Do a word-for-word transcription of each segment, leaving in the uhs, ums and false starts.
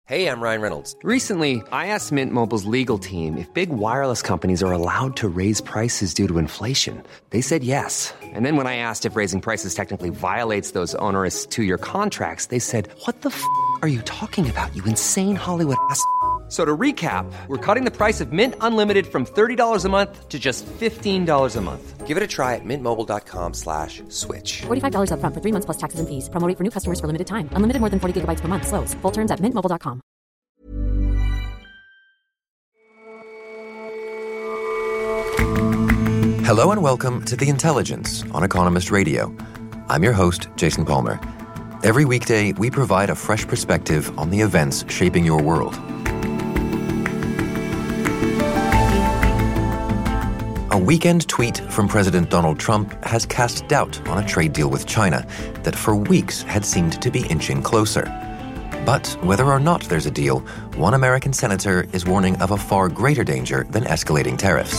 Hey, I'm Ryan Reynolds. Recently, I asked Mint Mobile's legal team if big wireless companies are allowed to raise prices due to inflation. They said yes. And then when I asked if raising prices technically violates those onerous two-year contracts, they said, what the f*** are you talking about, you insane Hollywood ass f- So to recap, we're cutting the price of Mint Unlimited from thirty dollars a month to just fifteen dollars a month. Give it a try at mintmobile.com slash switch. forty-five dollars up front for three months plus taxes and fees. Promo rate for new customers for limited time. Unlimited more than forty gigabytes per month. Slows full terms at mint mobile dot com. Hello and welcome to The Intelligence on Economist Radio. I'm your host, Jason Palmer. Every weekday, we provide a fresh perspective on the events shaping your world. A weekend tweet from President Donald Trump has cast doubt on a trade deal with China that for weeks had seemed to be inching closer. But whether or not there's a deal, one American senator is warning of a far greater danger than escalating tariffs.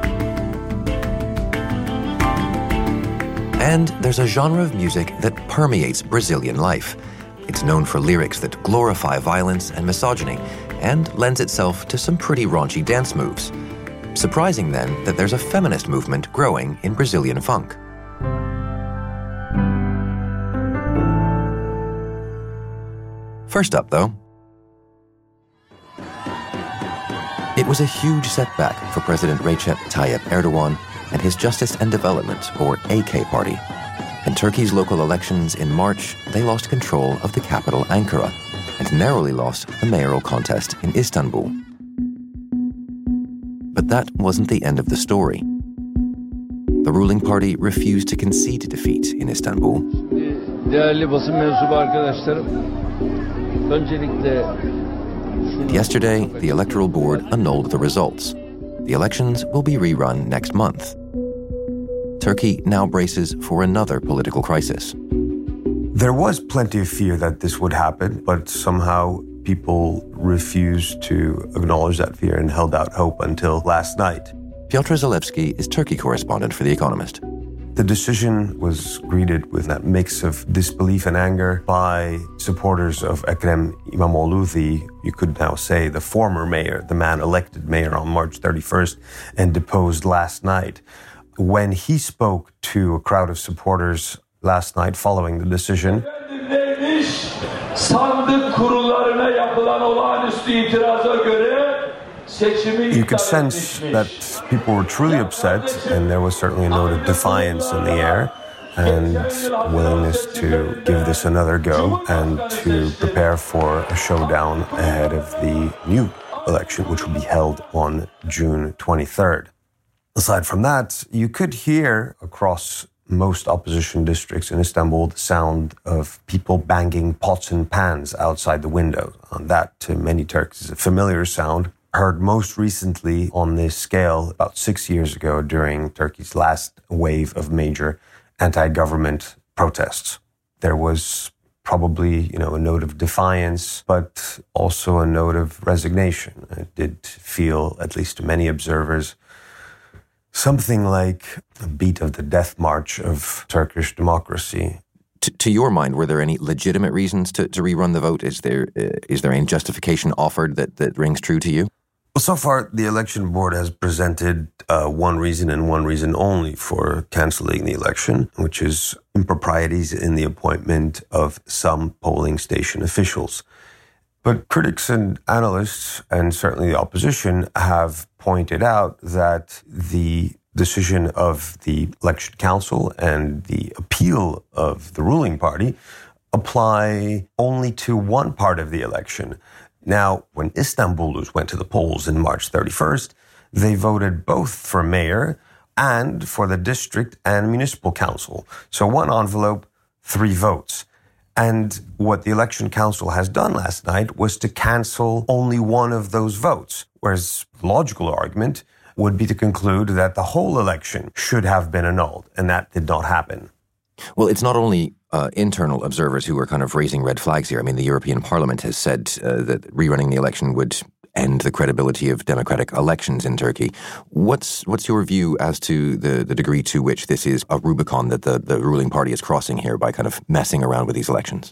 And there's a genre of music that permeates Brazilian life. It's known for lyrics that glorify violence and misogyny and lends itself to some pretty raunchy dance moves. Surprising, then, that there's a feminist movement growing in Brazilian funk. First up, though, it was a huge setback for President Recep Tayyip Erdogan and his Justice and Development, or A K party. In Turkey's local elections in March, they lost control of the capital Ankara and narrowly lost the mayoral contest in Istanbul. But that wasn't the end of the story. The ruling party refused to concede defeat in Istanbul. Değerli basın mensubu arkadaşlarım, öncelikle Yesterday, the electoral board annulled the results. The elections will be rerun next month. Turkey now braces for another political crisis. There was plenty of fear that this would happen, but somehow people refused to acknowledge that fear and held out hope until last night. Piotr Zalewski is Turkey correspondent for The Economist. The decision was greeted with that mix of disbelief and anger by supporters of Ekrem İmamoğlu, the, you could now say, the former mayor, the man elected mayor on March thirty-first and deposed last night. When he spoke to a crowd of supporters last night following the decision, you could sense that people were truly upset, and there was certainly a note of defiance in the air and willingness to give this another go and to prepare for a showdown ahead of the new election, which will be held on June twenty-third. Aside from that, you could hear across most opposition districts in Istanbul the sound of people banging pots and pans outside the windows. And that, to many Turks, is a familiar sound, heard most recently on this scale about six years ago during Turkey's last wave of major anti-government protests. There was probably, you know, a note of defiance, but also a note of resignation. It did feel, at least to many observers, something like a beat of the death march of Turkish democracy. To, to your mind, were there any legitimate reasons to, to rerun the vote? Is there uh, is there any justification offered that, that rings true to you? Well, so far, the election board has presented uh, one reason and one reason only for canceling the election, which is improprieties in the appointment of some polling station officials. But critics and analysts, and certainly the opposition, have pointed out that the decision of the election council and the appeal of the ruling party apply only to one part of the election. Now, when Istanbulus went to the polls in March thirty-first, they voted both for mayor and for the district and municipal council. So one envelope, three votes. And what the election council has done last night was to cancel only one of those votes, whereas the logical argument would be to conclude that the whole election should have been annulled, and that did not happen. Well, it's not only uh, internal observers who are kind of raising red flags here. I mean, the European Parliament has said uh, that rerunning the election would end the credibility of democratic elections in Turkey. What's what's your view as to the, the degree to which this is a Rubicon that the, the ruling party is crossing here by kind of messing around with these elections?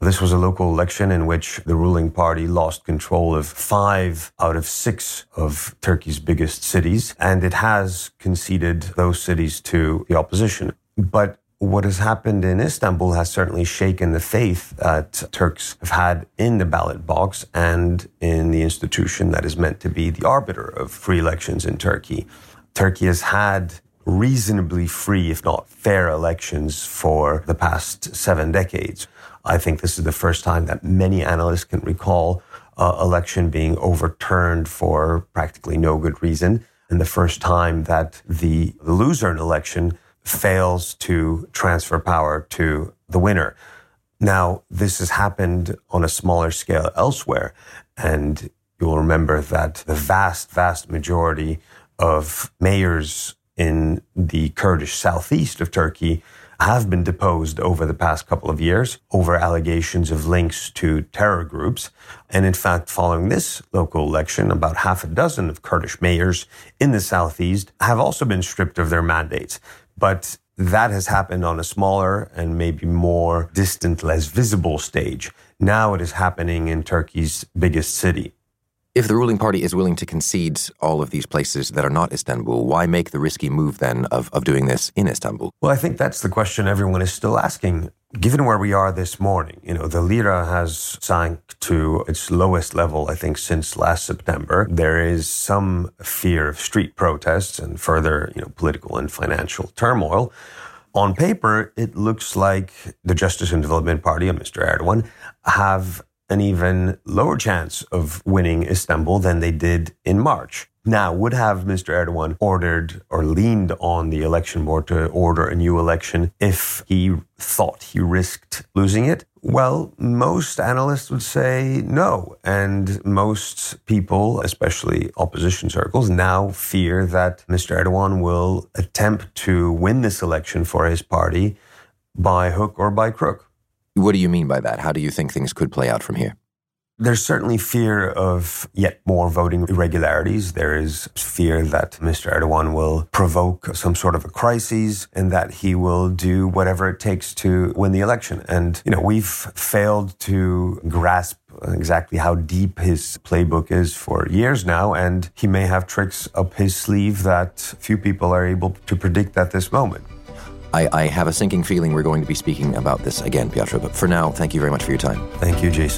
This was a local election in which the ruling party lost control of five out of six of Turkey's biggest cities, and it has conceded those cities to the opposition. But what has happened in Istanbul has certainly shaken the faith that Turks have had in the ballot box and in the institution that is meant to be the arbiter of free elections in Turkey. Turkey has had reasonably free, if not fair, elections for the past seven decades. I think this is the first time that many analysts can recall uh, election being overturned for practically no good reason, and the first time that the loser in election fails to transfer power to the winner. Now, this has happened on a smaller scale elsewhere, and you'll remember that the vast, vast majority of mayors in the Kurdish southeast of Turkey have been deposed over the past couple of years over allegations of links to terror groups. And in fact, following this local election, about half a dozen of Kurdish mayors in the southeast have also been stripped of their mandates. But that has happened on a smaller and maybe more distant, less visible stage. Now it is happening in Turkey's biggest city. If the ruling party is willing to concede all of these places that are not Istanbul, why make the risky move then of, of doing this in Istanbul? Well, I think that's the question everyone is still asking. Given where we are this morning, you know, the lira has sunk to its lowest level, I think, since last September. There is some fear of street protests and further, you know, political and financial turmoil. On paper, it looks like the Justice and Development Party and Mister Erdogan have an even lower chance of winning Istanbul than they did in March. Now, would have Mister Erdogan ordered or leaned on the election board to order a new election if he thought he risked losing it? Well, most analysts would say no. And most people, especially opposition circles, now fear that Mister Erdogan will attempt to win this election for his party by hook or by crook. What do you mean by that? How do you think things could play out from here? There's certainly fear of yet more voting irregularities. There is fear that Mister Erdogan will provoke some sort of a crisis and that he will do whatever it takes to win the election. And, you know, we've failed to grasp exactly how deep his playbook is for years now, and he may have tricks up his sleeve that few people are able to predict at this moment. I, I have a sinking feeling we're going to be speaking about this again, Piotr, but for now, thank you very much for your time. Thank you, Jason.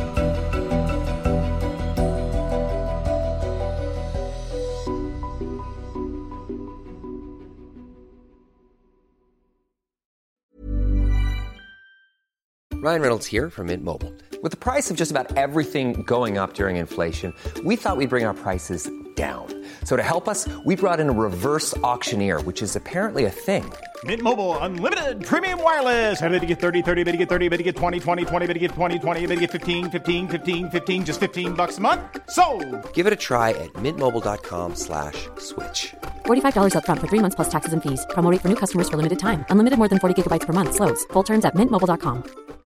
Ryan Reynolds here from Mint Mobile. With the price of just about everything going up during inflation, we thought we'd bring our prices down. So to help us, we brought in a reverse auctioneer, which is apparently a thing. Mint Mobile Unlimited Premium Wireless. How to get thirty, thirty, how to get thirty, how to get twenty, twenty, twenty, how to get twenty, twenty, how to get fifteen, fifteen, fifteen, fifteen, just fifteen bucks a month? Sold! Give it a try at mintmobile.com slash switch. forty-five dollars up front for three months plus taxes and fees. Promo rate for new customers for limited time. Unlimited more than forty gigabytes per month. Slows full terms at mint mobile dot com.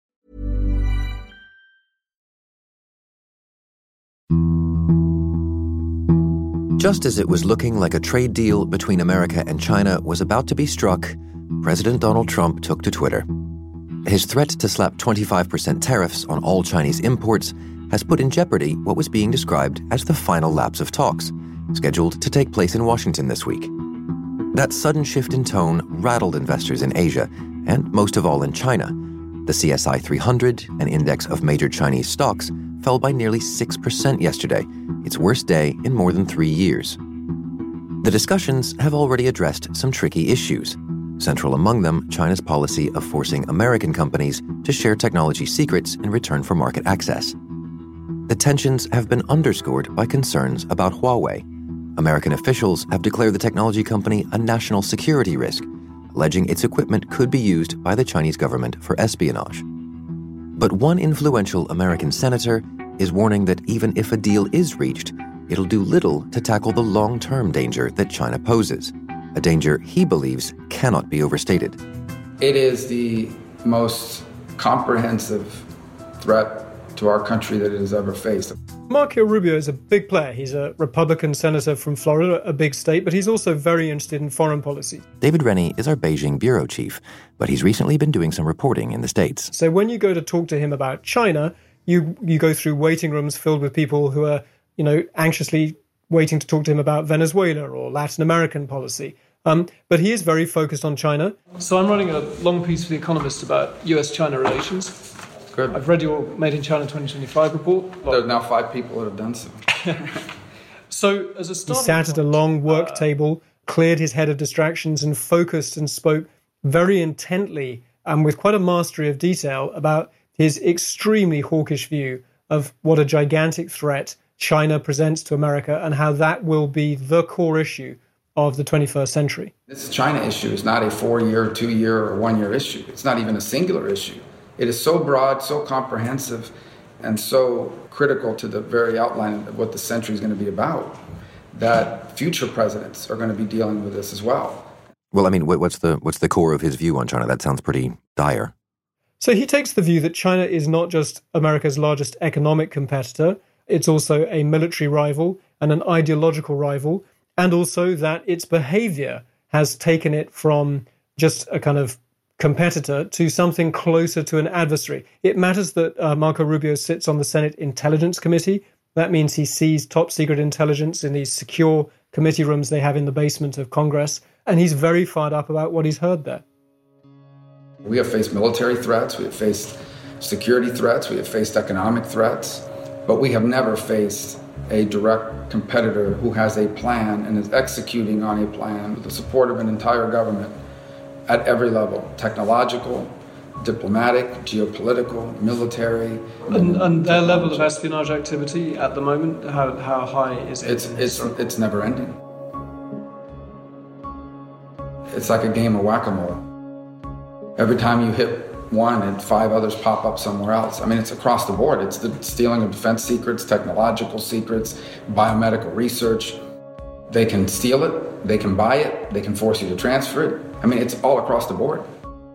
Just as it was looking like a trade deal between America and China was about to be struck, President Donald Trump took to Twitter. His threat to slap twenty-five percent tariffs on all Chinese imports has put in jeopardy what was being described as the final lapse of talks, scheduled to take place in Washington this week. That sudden shift in tone rattled investors in Asia, and most of all in China. The C S I three hundred, an index of major Chinese stocks, fell by nearly six percent yesterday, its worst day in more than three years. The discussions have already addressed some tricky issues, central among them China's policy of forcing American companies to share technology secrets in return for market access. The tensions have been underscored by concerns about Huawei. American officials have declared the technology company a national security risk, alleging its equipment could be used by the Chinese government for espionage. But one influential American senator is warning that even if a deal is reached, it'll do little to tackle the long-term danger that China poses, a danger he believes cannot be overstated. It is the most comprehensive threat to our country that it has ever faced. Marco Rubio is a big player. He's a Republican senator from Florida, a big state, but he's also very interested in foreign policy. David Rennie is our Beijing bureau chief, but he's recently been doing some reporting in the States. So when you go to talk to him about China, you you go through waiting rooms filled with people who are, you know, anxiously waiting to talk to him about Venezuela or Latin American policy. Um, but he is very focused on China. So I'm writing a long piece for The Economist about U S China relations. Good. I've read your Made in China twenty twenty-five report. There are now five people that have done so. So as a start, he sat at a long work uh, table, cleared his head of distractions and focused and spoke very intently and with quite a mastery of detail about his extremely hawkish view of what a gigantic threat China presents to America and how that will be the core issue of the twenty-first century. This China issue is not a four-year, two-year, or one-year issue. It's not even a singular issue. It is so broad, so comprehensive, and so critical to the very outline of what the century is going to be about that future presidents are going to be dealing with this as well. Well, I mean, what's the what's the core of his view on China? That sounds pretty dire. So he takes the view that China is not just America's largest economic competitor, it's also a military rival and an ideological rival, and also that its behavior has taken it from just a kind of competitor to something closer to an adversary. It matters that uh, Marco Rubio sits on the Senate Intelligence Committee. That means he sees top secret intelligence in these secure committee rooms they have in the basement of Congress, and he's very fired up about what he's heard there. We have faced military threats, we have faced security threats, we have faced economic threats, but we have never faced a direct competitor who has a plan and is executing on a plan with the support of an entire government at every level, technological, diplomatic, geopolitical, military. And, and their level of espionage activity at the moment, how, how high is it? It's, it's, it's never ending. It's like a game of whack-a-mole. Every time you hit one and five others pop up somewhere else. I mean, it's across the board. It's the stealing of defense secrets, technological secrets, biomedical research. They can steal it, they can buy it, they can force you to transfer it. I mean, it's all across the board.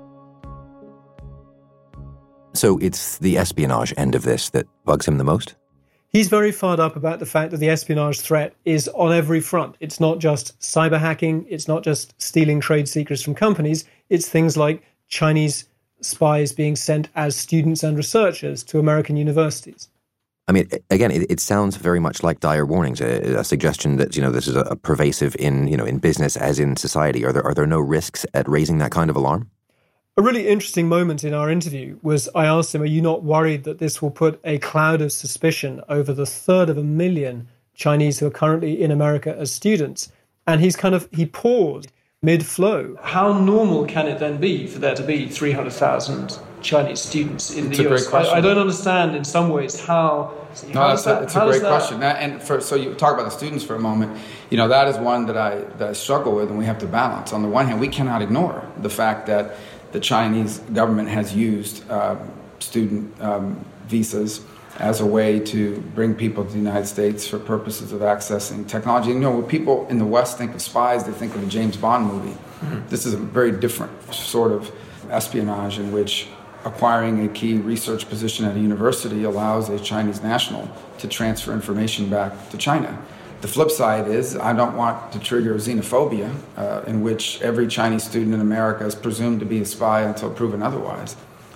So it's the espionage end of this that bugs him the most? He's very fired up about the fact that the espionage threat is on every front. It's not just cyber hacking, it's not just stealing trade secrets from companies, it's things like Chinese spies being sent as students and researchers to American universities. I mean, again, it, it sounds very much like dire warnings, a, a suggestion that, you know, this is a, a pervasive in, you know, in business as in society. Are there are there no risks at raising that kind of alarm? A really interesting moment in our interview was I asked him, are you not worried that this will put a cloud of suspicion over the third of a million Chinese who are currently in America as students? And he's kind of, he paused mid-flow. How normal can it then be for there to be three hundred thousand Chinese students in it's the U S? I, I don't understand in some ways how... No, how that's that, a, it's a great question. That, and for, so you talk about the students for a moment. You know, that is one that I, that I struggle with and we have to balance. On the one hand, we cannot ignore the fact that the Chinese government has used uh, student um, visas as a way to bring people to the United States for purposes of accessing technology. You know, when people in the West think of spies, they think of a James Bond movie. Mm-hmm. This is a very different sort of espionage in which acquiring a key research position at a university allows a Chinese national to transfer information back to China. The flip side is I don't want to trigger xenophobia uh, in which every Chinese student in America is presumed to be a spy until proven otherwise.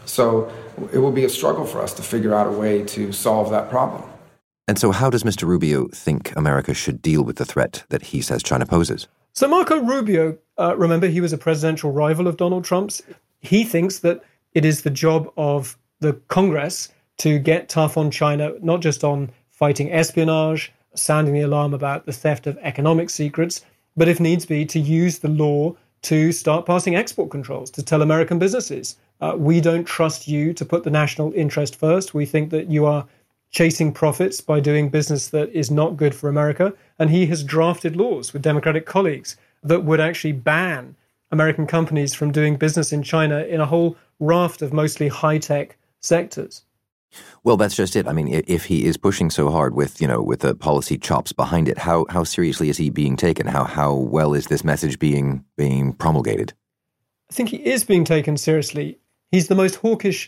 So it will be a struggle for us to figure out a way to solve that problem. And so how does Mister Rubio think America should deal with the threat that he says China poses? So Marco Rubio, uh, remember, he was a presidential rival of Donald Trump's. He thinks that it is the job of the Congress to get tough on China, not just on fighting espionage, sounding the alarm about the theft of economic secrets, but if needs be, to use the law to start passing export controls, to tell American businesses, uh, we don't trust you to put the national interest first. We think that you are chasing profits by doing business that is not good for America. And he has drafted laws with Democratic colleagues that would actually ban American companies from doing business in China in a whole raft of mostly high-tech sectors. Well, that's just it. I mean, if he is pushing so hard with, you know, with the policy chops behind it, how how seriously is he being taken? How how well is this message being being promulgated? I think he is being taken seriously. He's the most hawkish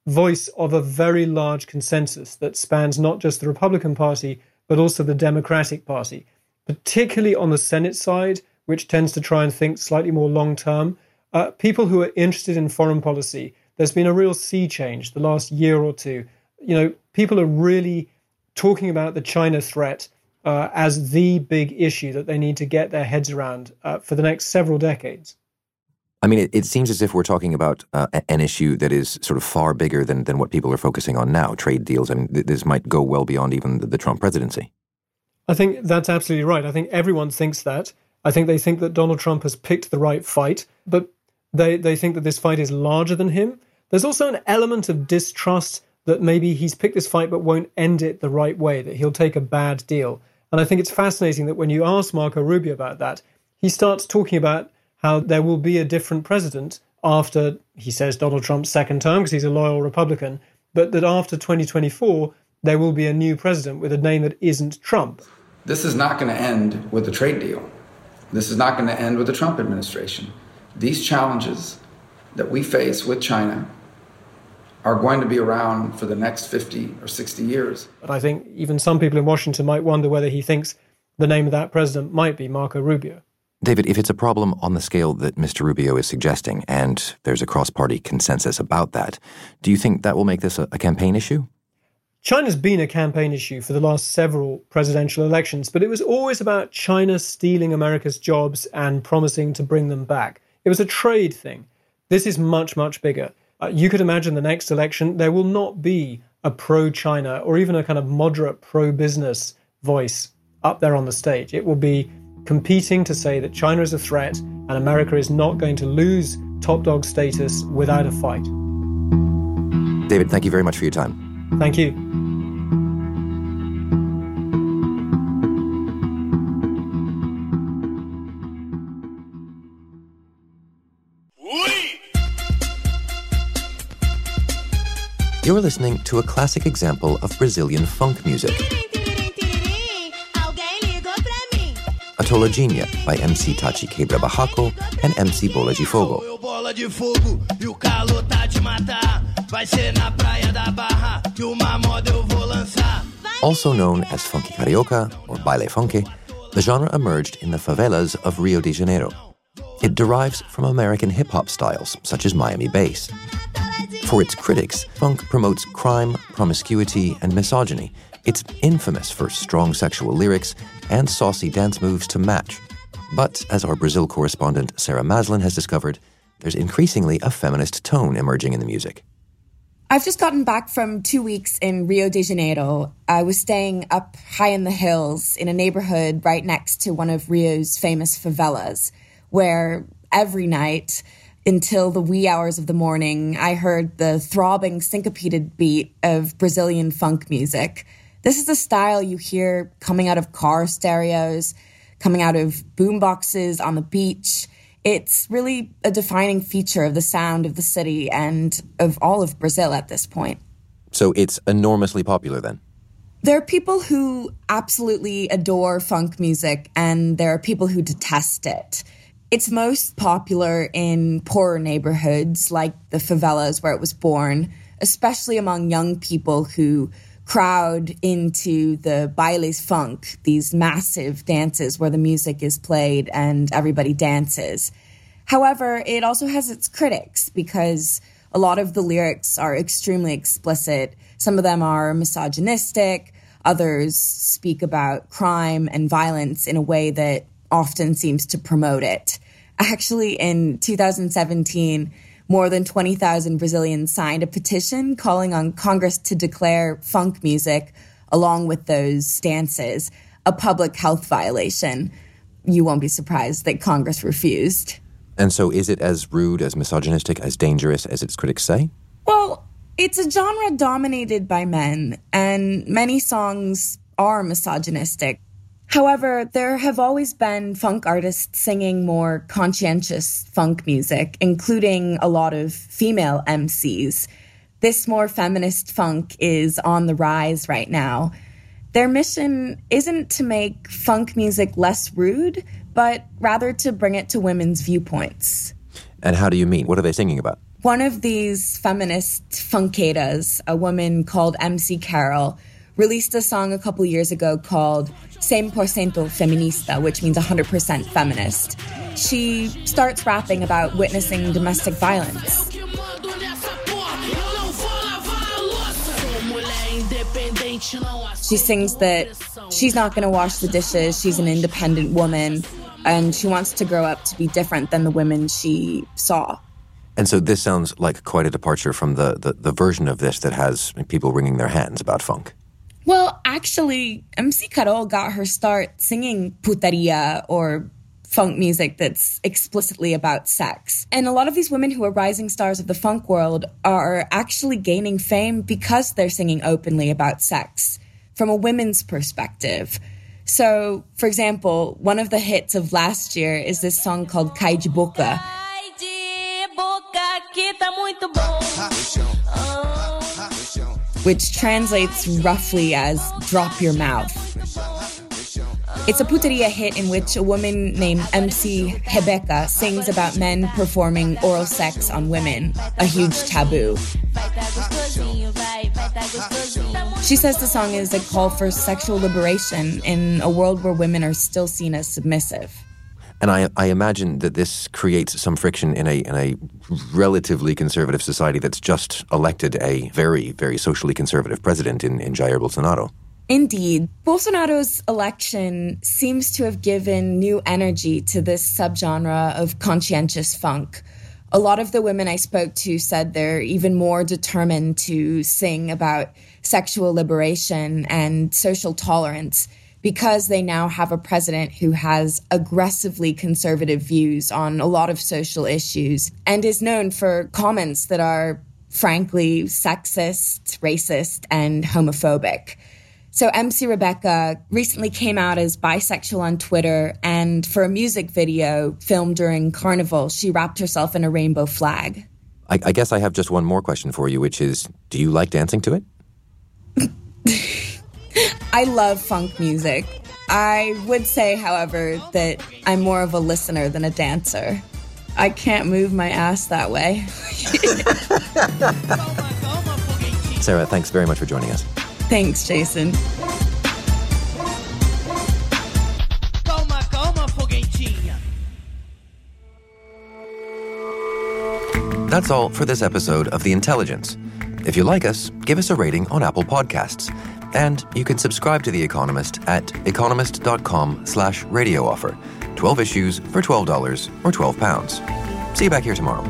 voice of a very large consensus that spans not just the Republican Party, but also the Democratic Party, particularly on the Senate side, which tends to try and think slightly more long-term. Uh, people who are interested in foreign policy, there's been a real sea change the last year or two. You know, people are really talking about the China threat uh, as the big issue that they need to get their heads around uh, for the next several decades. I mean, it, it seems as if we're talking about uh, an issue that is sort of far bigger than, than what people are focusing on now, trade deals. I mean, th- this might go well beyond even the, the Trump presidency. I think that's absolutely right. I think everyone thinks that. I think they think that Donald Trump has picked the right fight, but they, they think that this fight is larger than him. There's also an element of distrust that maybe he's picked this fight but won't end it the right way, that he'll take a bad deal. And I think it's fascinating that when you ask Marco Rubio about that, he starts talking about how there will be a different president after, he says, Donald Trump's second term, because he's a loyal Republican, but that after twenty twenty-four, there will be a new president with a name that isn't Trump. This is not going to end with the trade deal. This is not going to end with the Trump administration. These challenges that we face with China are going to be around for the next fifty or sixty years. But I think even some people in Washington might wonder whether he thinks the name of that president might be Marco Rubio. David, if it's a problem on the scale that Mister Rubio is suggesting, and there's a cross-party consensus about that, do you think that will make this a, a campaign issue? China's been a campaign issue for the last several presidential elections, but it was always about China stealing America's jobs and promising to bring them back. It was a trade thing. This is much, much bigger. Uh, you could imagine the next election, there will not be a pro-China or even a kind of moderate pro-business voice up there on the stage. It will be competing to say that China is a threat and America is not going to lose top dog status without a fight. David, thank you very much for your time. Thank you. You're listening to a classic example of Brazilian funk music. Atologenia by M C Tachi Quebra Barraco and M C Bola de Fogo. Also known as funky carioca or baile funky, the genre emerged in the favelas of Rio de Janeiro. It derives from American hip-hop styles, such as Miami bass. For its critics, funk promotes crime, promiscuity, and misogyny. It's infamous for strong sexual lyrics and saucy dance moves to match. But, as our Brazil correspondent Sarah Maslin has discovered, there's increasingly a feminist tone emerging in the music. I've just gotten back from two weeks in Rio de Janeiro. I was staying up high in the hills in a neighborhood right next to one of Rio's famous favelas, where every night, until the wee hours of the morning, I heard the throbbing, syncopated beat of Brazilian funk music. This is the style you hear coming out of car stereos, coming out of boomboxes on the beach. It's really a defining feature of the sound of the city and of all of Brazil at this point. So it's enormously popular then? There are people who absolutely adore funk music, and there are people who detest it. It's most popular in poorer neighborhoods like the favelas where it was born, especially among young people who crowd into the bailes funk, these massive dances where the music is played and everybody dances. However, it also has its critics because a lot of the lyrics are extremely explicit. Some of them are misogynistic. Others speak about crime and violence in a way that often seems to promote it. Actually, in two thousand seventeen, more than twenty thousand Brazilians signed a petition calling on Congress to declare funk music, along with those dances, a public health violation. You won't be surprised that Congress refused. And so is it as rude, as misogynistic, as dangerous as its critics say? Well, it's a genre dominated by men, and many songs are misogynistic. However, there have always been funk artists singing more conscientious funk music, including a lot of female M Cs. This more feminist funk is on the rise right now. Their mission isn't to make funk music less rude, but rather to bring it to women's viewpoints. And how do you mean? What are they singing about? One of these feminist funkadas, a woman called M C Carol, released a song a couple years ago called cien por ciento Feminista, which means one hundred percent feminist. She starts rapping about witnessing domestic violence. She sings that she's not going to wash the dishes, she's an independent woman, and she wants to grow up to be different than the women she saw. And so this sounds like quite a departure from the, the, the version of this that has people wringing their hands about funk. Well, actually, M C Carol got her start singing putaria, or funk music that's explicitly about sex. And a lot of these women who are rising stars of the funk world are actually gaining fame because they're singing openly about sex from a women's perspective. So, for example, one of the hits of last year is this song called Cai de Boca, which translates roughly as drop your mouth. It's a putaria hit in which a woman named M C Rebeca sings about men performing oral sex on women, a huge taboo. She says the song is a call for sexual liberation in a world where women are still seen as submissive. And I, I imagine that this creates some friction in a in a relatively conservative society that's just elected a very, very socially conservative president in, in Jair Bolsonaro. Indeed. Bolsonaro's election seems to have given new energy to this subgenre of conscientious funk. A lot of the women I spoke to said they're even more determined to sing about sexual liberation and social tolerance because they now have a president who has aggressively conservative views on a lot of social issues and is known for comments that are, frankly, sexist, racist, and homophobic. So M C Rebeca recently came out as bisexual on Twitter, and for a music video filmed during Carnival, she wrapped herself in a rainbow flag. I, I guess I have just one more question for you, which is, do you like dancing to it? I love funk music. I would say, however, that I'm more of a listener than a dancer. I can't move my ass that way. Sarah, thanks very much for joining us. Thanks, Jason. That's all for this episode of The Intelligence. If you like us, give us a rating on Apple Podcasts. And you can subscribe to The Economist at economist.com slash radio offer. twelve issues for twelve dollars or twelve pounds. See you back here tomorrow.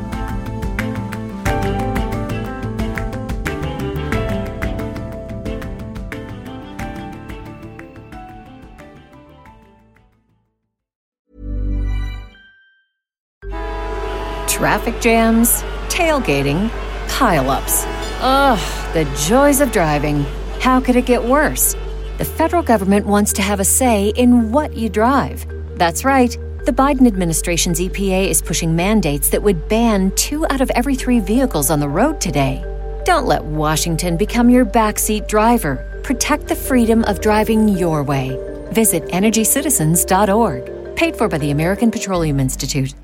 Traffic jams, tailgating, pile-ups. Ugh, the joys of driving. How could it get worse? The federal government wants to have a say in what you drive. That's right. The Biden administration's E P A is pushing mandates that would ban two out of every three vehicles on the road today. Don't let Washington become your backseat driver. Protect the freedom of driving your way. Visit energy citizens dot org. Paid for by the American Petroleum Institute.